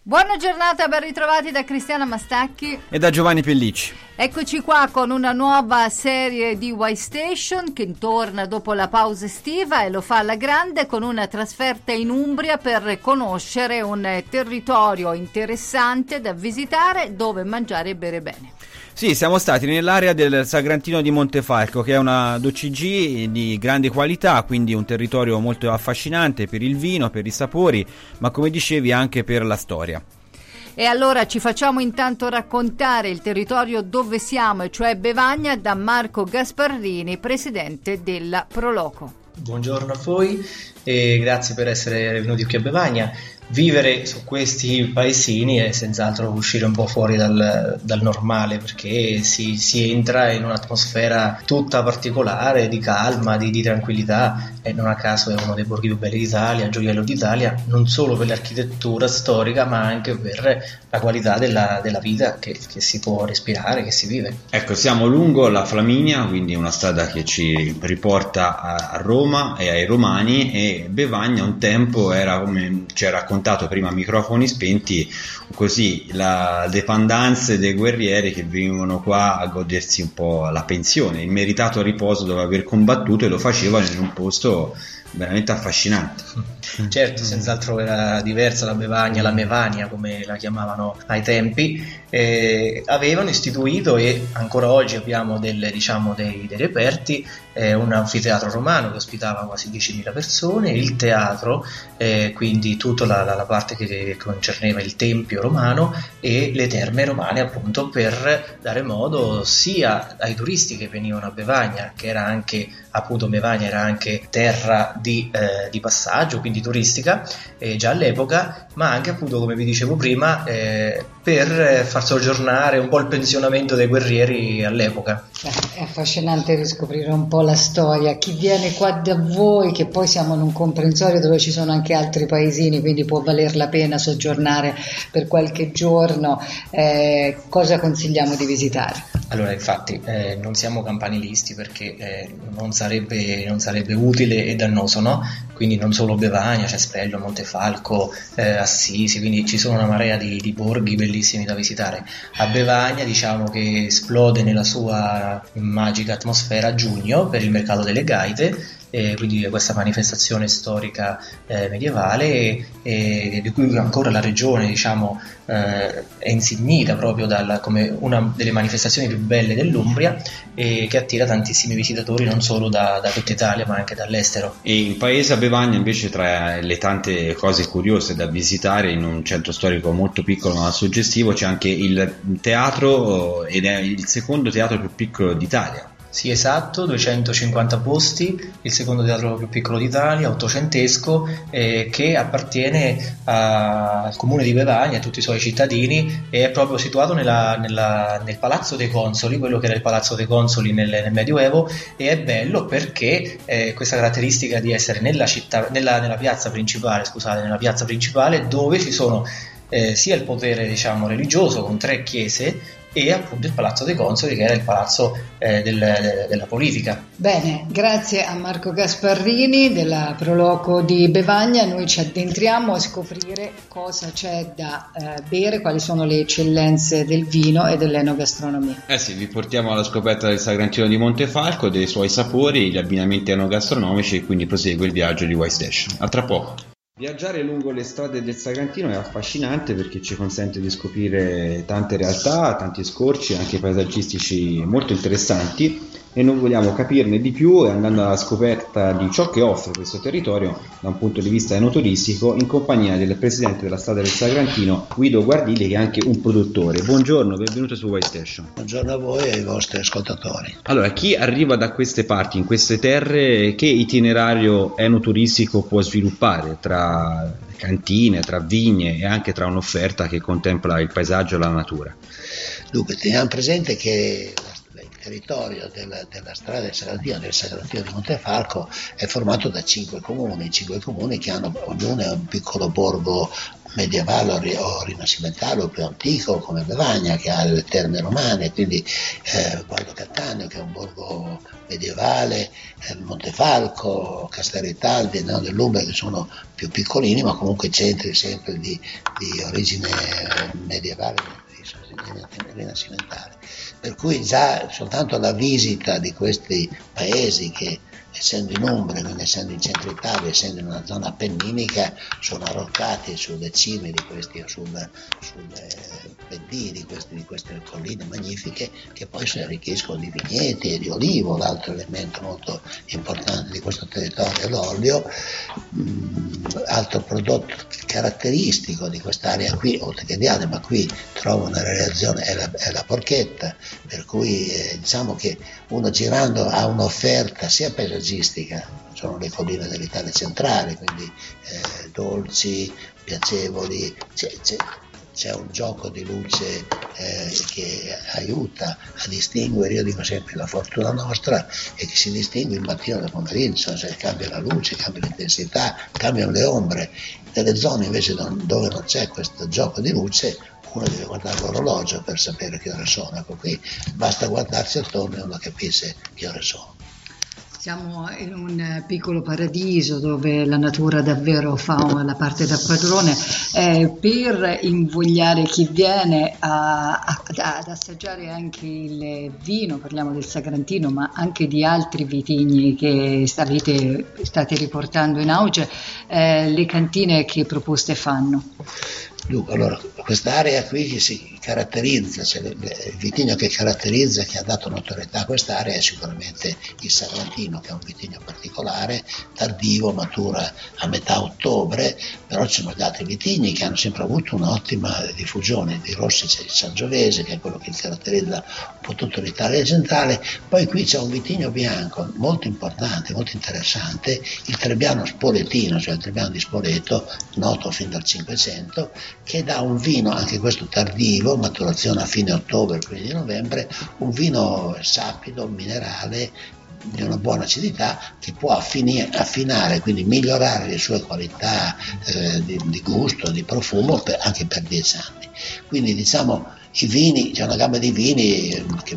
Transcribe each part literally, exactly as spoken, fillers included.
Buona giornata, ben ritrovati da Cristiana Mastacchi e da Giovanni Pellicci. Eccoci qua con una nuova serie di Y Station che torna dopo la pausa estiva e lo fa alla grande con una trasferta in Umbria per conoscere un territorio interessante da visitare dove mangiare e bere bene. Sì, siamo stati nell'area del Sagrantino di Montefalco, che è una D O C G di grande qualità, quindi un territorio molto affascinante per il vino, per i sapori, ma come dicevi anche per la storia. E allora ci facciamo intanto raccontare il territorio dove siamo, e cioè Bevagna, da Marco Gasparrini, presidente della Proloco. Buongiorno a voi e grazie per essere venuti qui a Bevagna. Vivere su questi paesini è senz'altro uscire un po' fuori dal, dal normale, perché si, si entra in un'atmosfera tutta particolare, di calma, di, di tranquillità, e non a caso è uno dei borghi più belli d'Italia, gioiello d'Italia, non solo per l'architettura storica ma anche per la qualità della, della vita che, che si può respirare, che si vive. Ecco, siamo lungo la Flaminia, quindi una strada che ci riporta a, a Roma e ai romani, e Bevagna un tempo era, come ci ha raccontato prima a microfoni spenti, così la dependenze dei guerrieri che venivano qua a godersi un po' la pensione, il meritato riposo dopo aver combattuto, e lo facevano in un posto veramente affascinante. Certo, senz'altro era diversa la Bevagna, la Mevania come la chiamavano ai tempi. Eh, avevano istituito, e ancora oggi abbiamo delle, diciamo, dei, dei reperti, eh, un anfiteatro romano che ospitava quasi diecimila persone, il teatro, eh, quindi tutta la, la, la parte che concerneva il tempio romano, e le terme romane, appunto, per dare modo sia ai turisti che venivano a Bevagna, che era anche, appunto, Bevagna era anche terra di, eh, di passaggio, quindi turistica, eh, già all'epoca, ma anche, appunto, come vi dicevo prima, eh, per far soggiornare un po' il pensionamento dei guerrieri all'epoca. È affascinante riscoprire un po' la storia. Chi viene qua da voi, che poi siamo in un comprensorio dove ci sono anche altri paesini, quindi può valer la pena soggiornare per qualche giorno, eh, cosa consigliamo di visitare? Allora, infatti, eh, non siamo campanilisti, perché eh, non sarebbe, non sarebbe utile e dannoso, no? Quindi non solo Bevagna, Cespello, Montefalco, eh, Assisi, quindi ci sono una marea di, di borghi bellissimi da visitare. A Bevagna, diciamo che esplode nella sua magica atmosfera a giugno per il mercato delle gaite, eh, quindi questa manifestazione storica eh, medievale, e, e di cui ancora la regione, diciamo, eh, è insignita proprio dalla, come una delle manifestazioni più belle dell'Umbria, e che attira tantissimi visitatori non solo da, da tutta Italia ma anche dall'estero. E in paese a Bevagna, invece, tra le tante cose curiose da visitare, in un centro storico molto piccolo ma suggestivo, c'è anche il teatro, ed è il secondo teatro più piccolo d'Italia. Sì, esatto, duecentocinquanta posti, il secondo teatro più piccolo d'Italia, ottocentesco, eh, che appartiene a, al comune di Bevagna e a tutti i suoi cittadini, e è proprio situato nella, nella, nel Palazzo dei Consoli, quello che era il Palazzo dei Consoli nel, nel Medioevo, e è bello perché eh, questa caratteristica di essere nella città, nella, nella piazza principale, scusate, nella piazza principale, dove ci sono eh, sia il potere, diciamo, religioso con tre chiese, e appunto il Palazzo dei Consoli, che era il palazzo eh, del, de, della politica. Bene, grazie a Marco Gasparrini della Proloco di Bevagna. Noi ci addentriamo a scoprire cosa c'è da eh, bere, quali sono le eccellenze del vino e dell'enogastronomia. Eh sì, vi portiamo alla scoperta del Sagrantino di Montefalco, dei suoi sapori, gli abbinamenti enogastronomici, e quindi prosegue il viaggio di Y Station. A tra poco. Viaggiare lungo le strade del Sagrantino è affascinante perché ci consente di scoprire tante realtà, tanti scorci anche paesaggistici molto interessanti, e noi vogliamo capirne di più, e andando alla scoperta di ciò che offre questo territorio da un punto di vista enotoristico, in compagnia del presidente della Strada del Sagrantino, Guido Guardili, che è anche un produttore. Buongiorno, benvenuto su Y Station. Buongiorno a voi e ai vostri ascoltatori. Allora, chi arriva da queste parti, in queste terre, che itinerario enoturistico può sviluppare tra cantine, tra vigne e anche tra un'offerta che contempla il paesaggio e la natura? Dunque, teniamo presente che il territorio della, della strada del Sagrantino, del Sagrantino di Montefalco, è formato da cinque comuni, cinque comuni che hanno ognuno un piccolo borgo medievale o, ri- o rinascimentale o più antico come Bevagna, che ha le terme romane, quindi eh, Guardo Cattaneo, che è un borgo medievale, eh, Montefalco, Castelritaldi, no, dell'Umbria, che sono più piccolini ma comunque centri sempre di, di origine medievale, rinascimentale. Per cui già soltanto la visita di questi paesi che, essendo in Umbria, quindi essendo in centro Italia, essendo in una zona appenninica, sono arroccati sulle cime di questi, o sul, sulle pendii di, questi, di queste colline magnifiche, che poi si arricchiscono di vigneti e di olivo. L'altro elemento molto importante di questo territorio è l'olio. Mm, altro prodotto caratteristico di quest'area qui, oltre che di altre, ma qui trovo una realizzazione, è la, è la porchetta, per cui eh, diciamo che uno girando ha un'offerta sia paesaggistica, sono le colline dell'Italia centrale, quindi eh, dolci, piacevoli, c'è, c'è, c'è un gioco di luce eh, che aiuta a distinguere. Io dico sempre, la fortuna nostra è che si distingue il mattino dal pomeriggio, cioè cambia la luce, cambia l'intensità, cambiano le ombre. Nelle zone invece dove non c'è questo gioco di luce, uno deve guardare l'orologio per sapere che ore sono. Ecco, qui basta guardarsi attorno e uno capisce che ore sono. Siamo in un piccolo paradiso dove la natura davvero fa la parte da padrone, eh, per invogliare chi viene a, a, ad assaggiare anche il vino. Parliamo del Sagrantino, ma anche di altri vitigni che state, state riportando in auge. Eh, le cantine che proposte fanno? Dunque, allora, quest'area qui che si caratterizza, cioè il vitigno che caratterizza, che ha dato notorietà a quest'area, è sicuramente il Sagrantino, che è un vitigno particolare, tardivo, matura a metà ottobre, però ci sono gli altri vitigni che hanno sempre avuto un'ottima diffusione. Di rossi c'è il Sangiovese, che è quello che caratterizza un po' tutta l'Italia centrale. Poi qui c'è un vitigno bianco molto importante, molto interessante, il Trebbiano Spoletino, cioè il Trebbiano di Spoleto, noto fin dal Cinquecento, che dà un vino, anche questo tardivo, maturazione a fine ottobre, primi di novembre, un vino sapido, minerale, di una buona acidità, che può affini- affinare, quindi migliorare le sue qualità eh, di, di gusto, di profumo, per, anche per dieci anni. Quindi diciamo i vini, c'è una gamma di vini che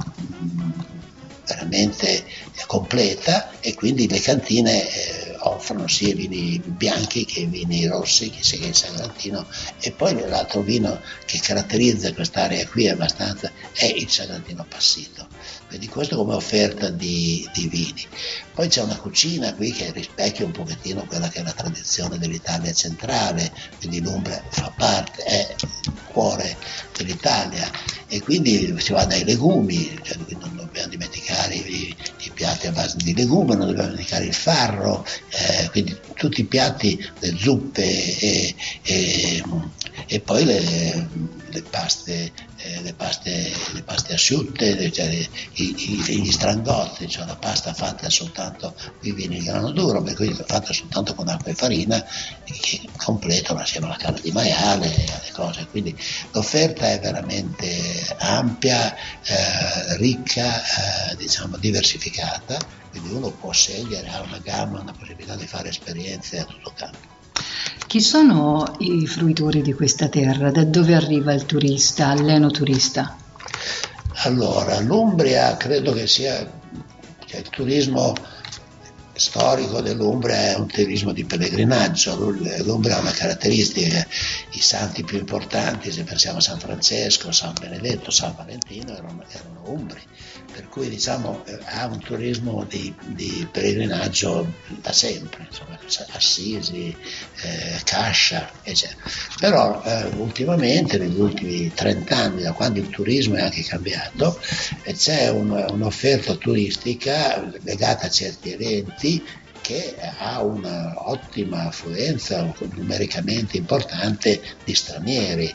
veramente completa, e quindi le cantine eh, offrono sia i vini bianchi che i vini rossi, che sia il Sagrantino. E poi l'altro vino che caratterizza quest'area qui abbastanza è il Sagrantino Passito, quindi questo come offerta di, di vini. Poi c'è una cucina qui che rispecchia un pochettino quella che è la tradizione dell'Italia centrale, quindi l'Umbria fa parte, è il cuore dell'Italia, e quindi si va dai legumi, cioè non dobbiamo dimenticare i, i piatti a base di legumi, non dobbiamo dimenticare il farro, eh, quindi tutti i piatti, le zuppe e, e, e poi le, le paste, eh, le paste, le paste asciutte, cioè i, i, gli strangotti, cioè la pasta fatta soltanto, qui viene il grano duro, per cui fatta soltanto con acqua e farina, che completano assieme alla carne di maiale e alle cose. Quindi l'offerta è veramente ampia, eh, ricca, eh, diciamo diversificata, quindi uno può scegliere, ha una gamma, una possibilità di fare esperienze a tutto campo. Chi sono i fruitori di questa terra? Da dove arriva il turista, l'enoturista? Allora, l'Umbria credo che sia, cioè, il turismo storico dell'Umbria è un turismo di pellegrinaggio. L'Umbria ha una caratteristica: i santi più importanti, se pensiamo a San Francesco, San Benedetto, San Valentino, erano, erano umbri, per cui diciamo ha un turismo di, di pellegrinaggio da sempre, insomma, Assisi, eh, Cascia, eccetera. Però eh, ultimamente, negli ultimi trent'anni, da quando il turismo è anche cambiato, eh, c'è un, un'offerta turistica legata a certi eventi che ha un'ottima affluenza numericamente importante di stranieri.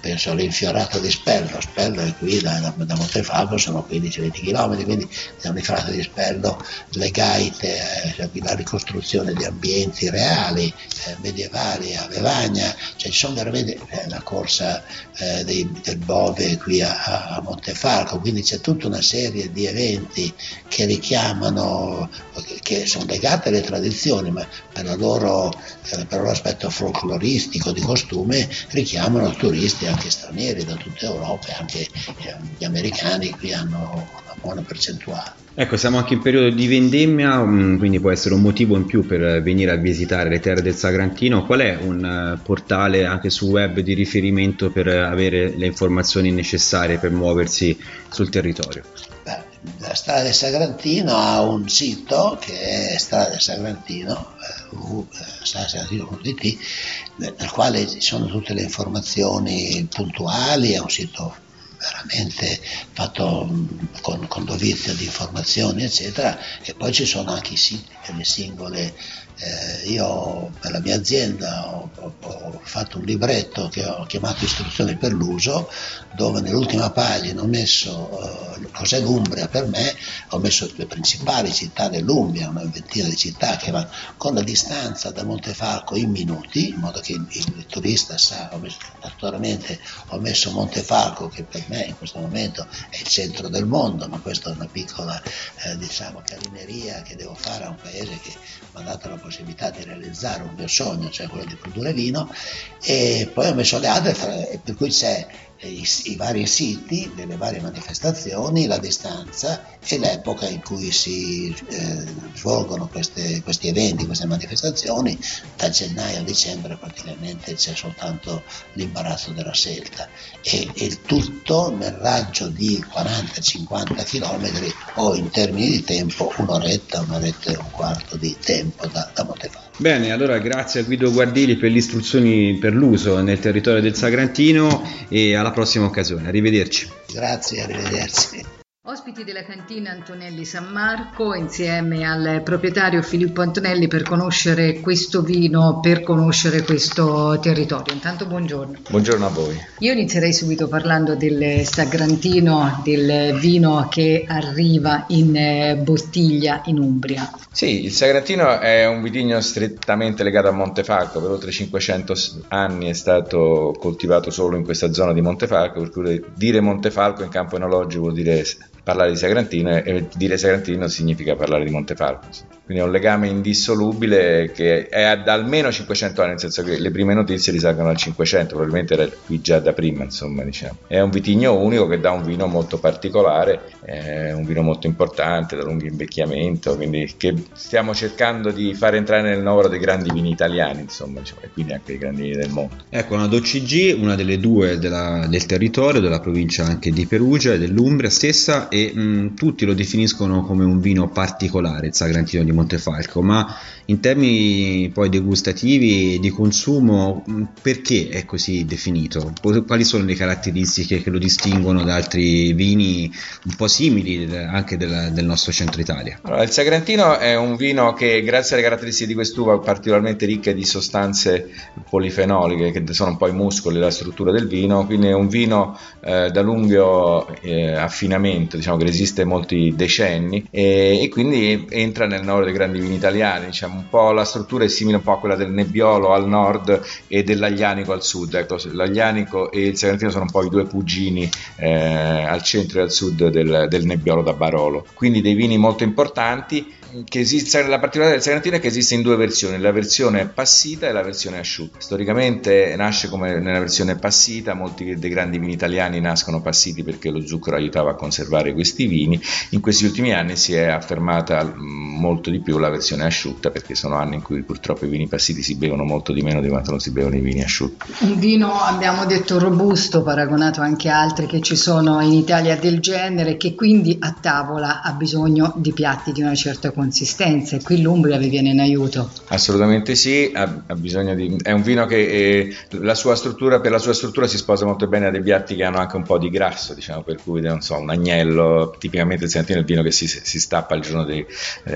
penso all'infiorato di Spello. Spello è qui da, da, da Montefalco, sono quindici venti chilometri, quindi l'infiorato di Spello, le gaite, eh, la ricostruzione di ambienti reali, eh, medievali a Mevagna, cioè ci sono veramente eh, la corsa eh, dei, del Bove qui a, a Montefalco, quindi c'è tutta una serie di eventi che richiamano, che sono legate alle tradizioni, ma per, la loro, per il loro aspetto folcloristico, di costume, richiamano turisti anche stranieri da tutta Europa, e anche eh, gli americani qui hanno una buona percentuale. Ecco, siamo anche in periodo di vendemmia, quindi può essere un motivo in più per venire a visitare le terre del Sagrantino. Qual è un portale anche su web di riferimento per avere le informazioni necessarie per muoversi sul territorio? Beh, la Strada del Sagrantino ha un sito che è Strada del Sagrantino, w w w punto strada del sagrantino punto i t, nel quale ci sono tutte le informazioni puntuali. È un sito veramente fatto con, con dovizia di informazioni eccetera, e poi ci sono anche i siti per le singole. Eh, io per la mia azienda ho, ho, ho fatto un libretto che ho chiamato Istruzioni per l'uso, dove nell'ultima pagina ho messo uh, cos'è l'Umbria per me, ho messo le principali città dell'Umbria, una ventina di città che vanno con la distanza da Montefalco in minuti, in modo che il, il turista sa. Ho messo, naturalmente ho messo Montefalco, che per me in questo momento è il centro del mondo, ma questa è una piccola eh, diciamo carineria che devo fare a un paese che mi ha dato la possibilità di realizzare un mio sogno, cioè quello di produrre vino. E poi ho messo le altre, per cui c'è I, i vari siti delle varie manifestazioni, la distanza e l'epoca in cui si eh, svolgono queste, questi eventi, queste manifestazioni. Da gennaio a dicembre praticamente c'è soltanto l'imbarazzo della scelta, e, e il tutto nel raggio di quaranta cinquanta chilometri, o in termini di tempo un'oretta, un'oretta e un quarto di tempo da, da Montefalco. Bene, allora grazie a Guido Guardili per le istruzioni per l'uso nel territorio del Sagrantino, e alla prossima occasione. Arrivederci. Grazie, arrivederci. Ospiti della cantina Antonelli San Marco insieme al proprietario Filippo Antonelli per conoscere questo vino, per conoscere questo territorio. Intanto buongiorno. Buongiorno a voi. Io inizierei subito parlando del Sagrantino, del vino che arriva in bottiglia in Umbria. Sì, il Sagrantino è un vitigno strettamente legato a Montefalco. Per oltre cinquecento anni è stato coltivato solo in questa zona di Montefalco, per cui dire Montefalco in campo enologico vuol dire parlare di Sagrantino, e dire Sagrantino significa parlare di Montefalco. Quindi è un legame indissolubile che è da almeno cinquecento anni, nel senso che le prime notizie risalgono al cinquecento, probabilmente era qui già da prima, insomma, diciamo. È un vitigno unico che dà un vino molto particolare, è un vino molto importante, da lungo invecchiamento, quindi che stiamo cercando di fare entrare nel novero dei grandi vini italiani, insomma, diciamo, e quindi anche dei grandi vini del mondo. Ecco, una D O C G, una delle due della, del territorio, della provincia anche di Perugia e dell'Umbria stessa, e mh, tutti lo definiscono come un vino particolare, il Sagrantino di Montefalco, ma in termini poi degustativi, di consumo, mh, perché è così definito? Quali sono le caratteristiche che lo distinguono da altri vini un po' simili anche del, del nostro centro Italia? Allora, il Sagrantino è un vino che, grazie alle caratteristiche di quest'uva particolarmente ricche di sostanze polifenoliche, che sono un po' i muscoli, la struttura del vino, quindi è un vino eh, da lungo eh, affinamento, diciamo, che resiste molti decenni, e, e quindi entra nel novero dei grandi vini italiani. Diciamo, un po' la struttura è simile un po' a quella del Nebbiolo al nord e dell'Aglianico al sud. Ecco, l'Aglianico e il Sagrantino sono un po' i due cugini eh, al centro e al sud del, del Nebbiolo da Barolo, quindi dei vini molto importanti. Che esiste, la particolarità del Sagrantino è che esiste in due versioni, la versione passita e la versione asciutta. Storicamente nasce come nella versione passita, molti dei grandi vini italiani nascono passiti perché lo zucchero aiutava a conservare questi vini. In questi ultimi anni si è affermata molto di più la versione asciutta, perché sono anni in cui purtroppo i vini passiti si bevono molto di meno di quanto non si bevono i vini asciutti. Un vino, abbiamo detto, robusto, paragonato anche a altri che ci sono in Italia del genere, che quindi a tavola ha bisogno di piatti di una certa consistenza, e qui l'Umbria vi viene in aiuto. Assolutamente sì, ha, ha bisogno di, è un vino che eh, la sua struttura, per la sua struttura si sposa molto bene a dei piatti che hanno anche un po' di grasso, diciamo, per cui non so, un agnello, tipicamente il Sagrantino è il vino che si, si stappa il giorno di, eh, di Pasqua,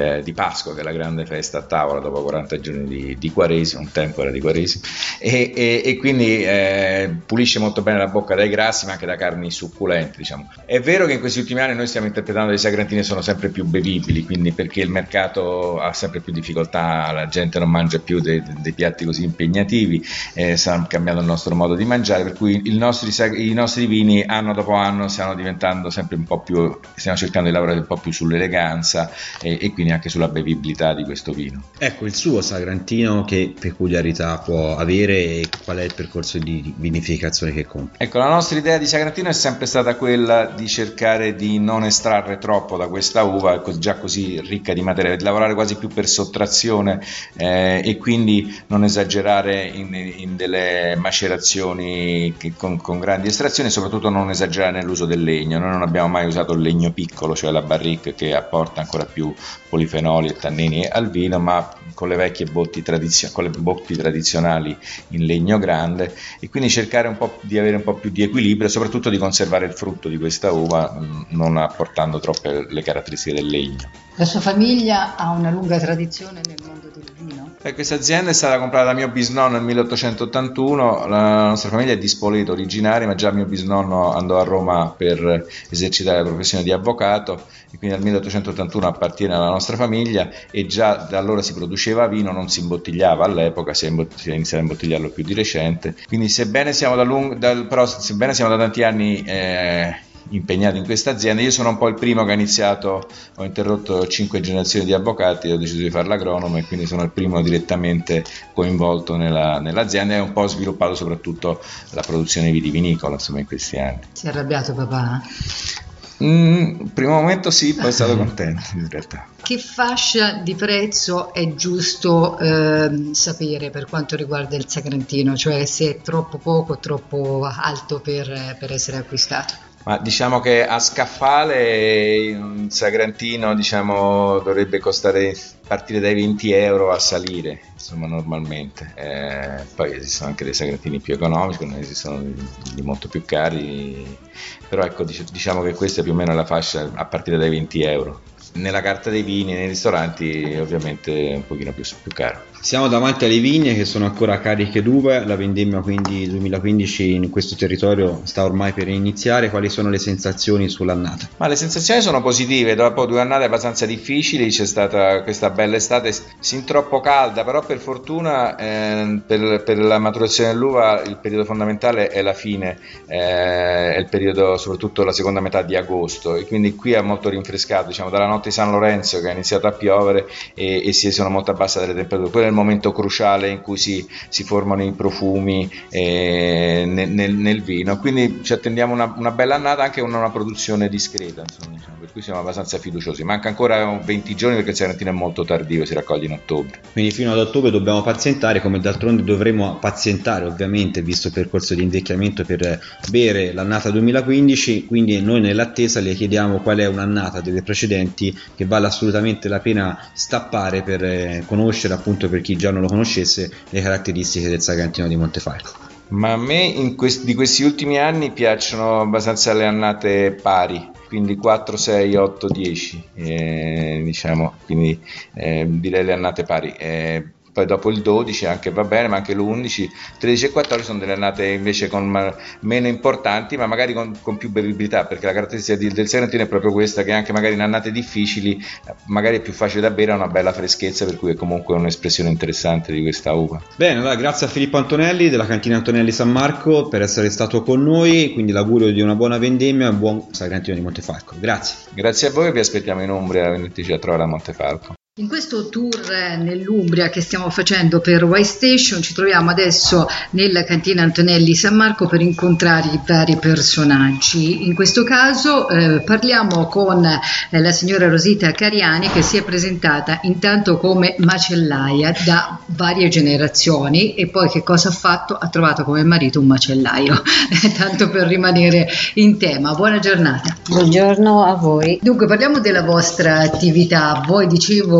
Pasqua, che è la grande festa a tavola dopo quaranta giorni di, di Quaresima, un tempo era di Quaresima, e, e, e quindi eh, pulisce molto bene la bocca dai grassi ma anche da carni succulente, diciamo. È vero che in questi ultimi anni noi stiamo interpretando dei sagrantini sono sempre più bevibili, quindi perché il mercato ha sempre più difficoltà, la gente non mangia più dei, dei piatti così impegnativi, eh, stanno cambiando il nostro modo di mangiare, per cui il nostri, i nostri vini anno dopo anno stiamo diventando sempre un po' più, stiamo cercando di lavorare un po' più sull'eleganza e, e quindi anche sulla bevibilità di questo vino. Ecco, il suo sagrantino che peculiarità può avere e qual è il percorso di vinificazione che compie? Ecco, la nostra idea di sagrantino è sempre stata quella di cercare di non estrarre troppo da questa uva già così ricca di materia, di lavorare quasi più per sottrazione eh, e quindi non esagerare in, in delle macerazioni che, con, con grandi estrazioni, soprattutto non esagerare nell'uso del legno. Noi non abbiamo mai usato il legno piccolo, cioè la barrique, che apporta ancora più polifenoli e tannini al vino, ma con le vecchie botti tradizionali, con le botti tradizionali in legno grande, e quindi cercare un po' di avere un po' più di equilibrio e soprattutto di conservare il frutto di questa uva non apportando troppe le caratteristiche del legno. La sua famiglia ha una lunga tradizione nel mondo del vino? Eh, questa azienda è stata comprata da mio bisnonno nel milleottocentottantuno, la nostra famiglia è di Spoleto originaria, ma già mio bisnonno andò a Roma per esercitare la professione di avvocato e quindi dal milleottocentottantuno appartiene alla nostra famiglia e già da allora si produceva vino, non si imbottigliava all'epoca, si è, imbott- si è iniziato a imbottigliarlo più di recente, quindi sebbene siamo da, lung- dal, però, sebbene siamo da tanti anni eh, impegnato in questa azienda, io sono un po' il primo che ha iniziato, ho interrotto cinque generazioni di avvocati, ho deciso di fare l'agronomo e quindi sono il primo direttamente coinvolto nella, nell'azienda e ho un po' sviluppato soprattutto la produzione vitivinicola insomma in questi anni. Si è arrabbiato papà? Mm, primo momento sì, poi è stato contento in realtà. Che fascia di prezzo è giusto eh, sapere per quanto riguarda il sagrantino, cioè se è troppo poco o troppo alto per, per essere acquistato? Ma diciamo che a scaffale un sagrantino diciamo dovrebbe costare partire dai venti euro a salire, insomma normalmente. Eh, poi esistono anche dei sagrantini più economici, ne esistono di, di molto più cari, però ecco diciamo che questa è più o meno la fascia a partire dai venti euro. Nella carta dei vini, nei ristoranti ovviamente un pochino più, più caro. Siamo davanti alle vigne che sono ancora cariche d'uva, la vendemmia quindi duemilaquindici in questo territorio sta ormai per iniziare. Quali sono le sensazioni sull'annata? Ma le sensazioni sono positive, dopo due annate abbastanza difficili c'è stata questa bella estate, sin troppo calda, però per fortuna eh, per, per la maturazione dell'uva il periodo fondamentale è la fine, eh, è il periodo soprattutto la seconda metà di agosto e quindi qui è molto rinfrescato, diciamo dalla notte di San Lorenzo che ha iniziato a piovere e, e si sono molto abbassate le temperature. Quello è il momento cruciale in cui si, si formano i profumi eh, nel, nel, nel vino, quindi ci attendiamo una, una bella annata anche con una produzione discreta, insomma, diciamo, per cui siamo abbastanza fiduciosi. Manca ancora venti giorni perché il sagrantino è molto tardivo, si raccoglie in ottobre, quindi fino ad ottobre dobbiamo pazientare, come d'altronde dovremo pazientare ovviamente visto il percorso di invecchiamento per bere l'annata duemilaquindici. Quindi noi nell'attesa le chiediamo qual è un'annata delle precedenti che vale assolutamente la pena stappare per eh, conoscere, appunto per chi già non lo conoscesse, le caratteristiche del sagrantino di Montefalco. Ma a me in quest- di questi ultimi anni piacciono abbastanza le annate pari, quindi quattro, sei, otto, dieci eh, diciamo, quindi eh, direi le annate pari. Eh, poi dopo il dodici anche va bene, ma anche l'undici, tredici e quattordici sono delle annate invece con ma- meno importanti, ma magari con, con più bevibilità, perché la caratteristica di, del sagrantino è proprio questa, che anche magari in annate difficili magari è più facile da bere, ha una bella freschezza, per cui è comunque un'espressione interessante di questa uva. Bene, allora grazie a Filippo Antonelli della cantina Antonelli San Marco per essere stato con noi, quindi l'augurio di una buona vendemmia e un buon sagrantino di Montefalco. Grazie. Grazie a voi, vi aspettiamo in Umbria, veniteci a trovare a Montefalco. In questo tour nell'Umbria che stiamo facendo per Wine Station ci troviamo adesso nella cantina Antonelli San Marco per incontrare i vari personaggi. In questo caso eh, parliamo con eh, la signora Rosita Cariani, che si è presentata intanto come macellaia da varie generazioni e poi che cosa ha fatto? Ha trovato come marito un macellaio, tanto per rimanere in tema. Buona giornata. Buongiorno a voi. Dunque parliamo della vostra attività. Voi, dicevo,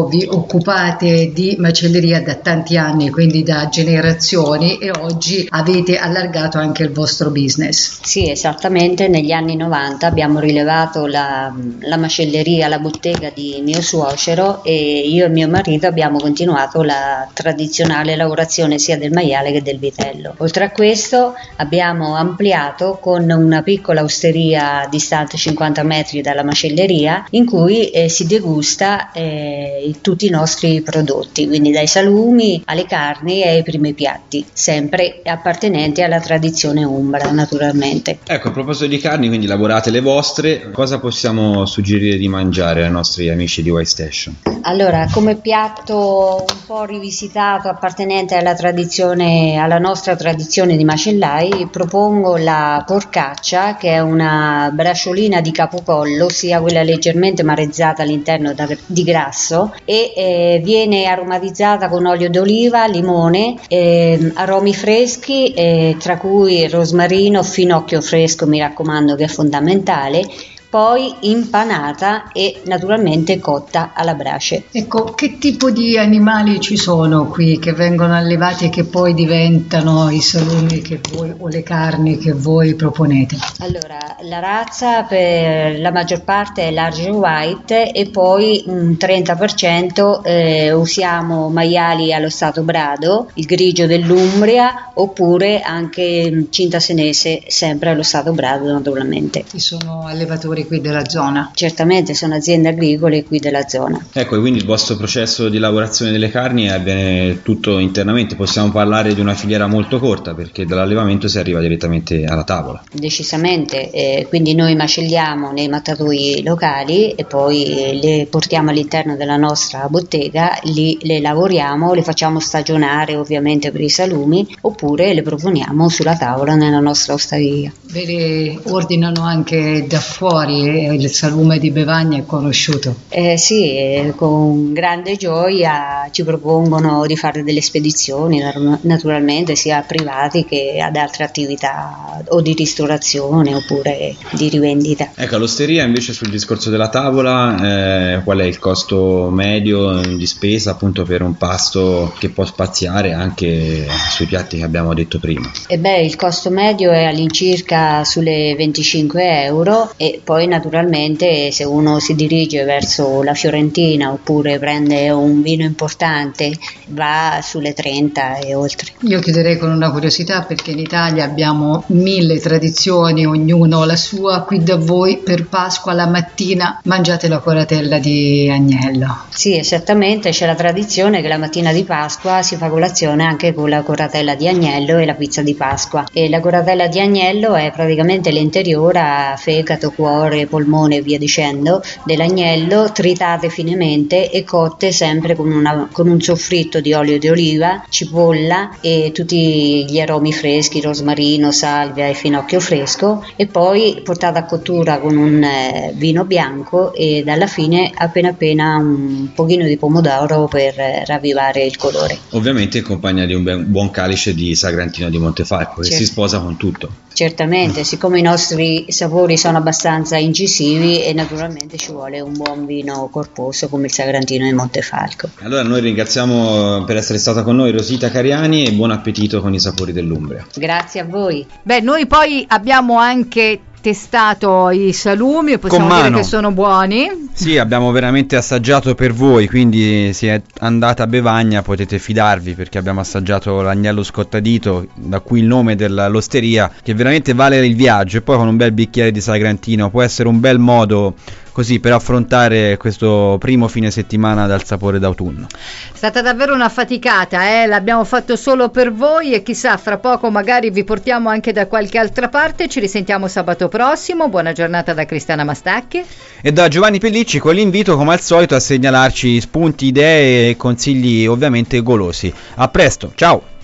vi occupate di macelleria da tanti anni, quindi da generazioni, e oggi avete allargato anche il vostro business. Sì, esattamente, negli anni novanta abbiamo rilevato la, la macelleria, la bottega di mio suocero, e io e mio marito abbiamo continuato la tradizionale lavorazione sia del maiale che del vitello. Oltre a questo abbiamo ampliato con una piccola osteria distante cinquanta metri dalla macelleria, in cui eh, si degusta eh, tutti i nostri prodotti, quindi dai salumi alle carni e ai primi piatti, sempre appartenenti alla tradizione umbra naturalmente. Ecco, a proposito di carni, quindi lavorate le vostre, cosa possiamo suggerire di mangiare ai nostri amici di White Station? Allora, come piatto un po' rivisitato appartenente alla tradizione, alla nostra tradizione di macellai, propongo la porcaccia, che è una briciolina di capocollo, ossia quella leggermente marezzata all'interno da, di grasso, e eh, viene aromatizzata con olio d'oliva, limone, eh, aromi freschi, eh, tra cui rosmarino, finocchio fresco, mi raccomando, che è fondamentale, poi impanata e naturalmente cotta alla brace. Ecco, che tipo di animali ci sono qui che vengono allevati e che poi diventano i salumi che voi, o le carni che voi proponete? Allora, la razza per la maggior parte è large white, e poi un trenta per cento eh, usiamo maiali allo stato brado, il grigio dell'Umbria, oppure anche cinta senese, sempre allo stato brado naturalmente. Ci sono allevatori qui della zona? Certamente, sono aziende agricole qui della zona. Ecco, quindi il vostro processo di lavorazione delle carni avviene tutto internamente, possiamo parlare di una filiera molto corta, perché dall'allevamento si arriva direttamente alla tavola. Decisamente, eh, quindi noi macelliamo nei mattatoi locali e poi le portiamo all'interno della nostra bottega, lì le lavoriamo, le facciamo stagionare ovviamente per i salumi, oppure le proponiamo sulla tavola nella nostra osteria. Ve le ordinano anche da fuori? Il salume di Bevagna è conosciuto? Eh sì, eh, con grande gioia ci propongono di fare delle spedizioni, naturalmente sia a privati che ad altre attività o di ristorazione oppure di rivendita. Ecco, all'osteria invece, sul discorso della tavola, eh, qual è il costo medio di spesa appunto per un pasto che può spaziare anche sui piatti che abbiamo detto prima? E beh, il costo medio è all'incirca sulle venticinque euro, e poi naturalmente se uno si dirige verso la Fiorentina oppure prende un vino importante va sulle trenta e oltre. Io chiuderei con una curiosità, perché in Italia abbiamo mille tradizioni, ognuno la sua. Qui da voi per Pasqua la mattina mangiate la coratella di agnello? Sì, esattamente, c'è la tradizione che la mattina di Pasqua si fa colazione anche con la coratella di agnello e la pizza di Pasqua, e la coratella di agnello è praticamente l'interiora, fegato, cuore, polmone e via dicendo, dell'agnello, tritate finemente e cotte sempre con, una, con un soffritto di olio di oliva, cipolla e tutti gli aromi freschi, rosmarino, salvia e finocchio fresco, e poi portata a cottura con un eh, vino bianco, e dalla fine appena appena un pochino di pomodoro per eh, ravvivare il colore. Ovviamente in compagnia di un ben, buon calice di Sagrantino di Montefalco, che certo, si sposa con tutto. Certamente, siccome i nostri sapori sono abbastanza incisivi e naturalmente ci vuole un buon vino corposo come il Sagrantino di Montefalco. Allora noi ringraziamo per essere stata con noi Rosita Cariani, e buon appetito con i sapori dell'Umbria. Grazie a voi. Beh, noi poi abbiamo anche testato i salumi e possiamo dire che sono buoni. Sì, abbiamo veramente assaggiato per voi, quindi se è andata a Bevagna potete fidarvi, perché abbiamo assaggiato l'agnello scottadito, da cui il nome dell'osteria, che veramente vale il viaggio, e poi con un bel bicchiere di Sagrantino può essere un bel modo così per affrontare questo primo fine settimana dal sapore d'autunno. È stata davvero una faticata, eh? L'abbiamo fatto solo per voi, e chissà, fra poco magari vi portiamo anche da qualche altra parte. Ci risentiamo sabato prossimo. Buona giornata da Cristiana Mastacchi e da Giovanni Pellicci, con l'invito come al solito a segnalarci spunti, idee e consigli ovviamente golosi. A presto, ciao!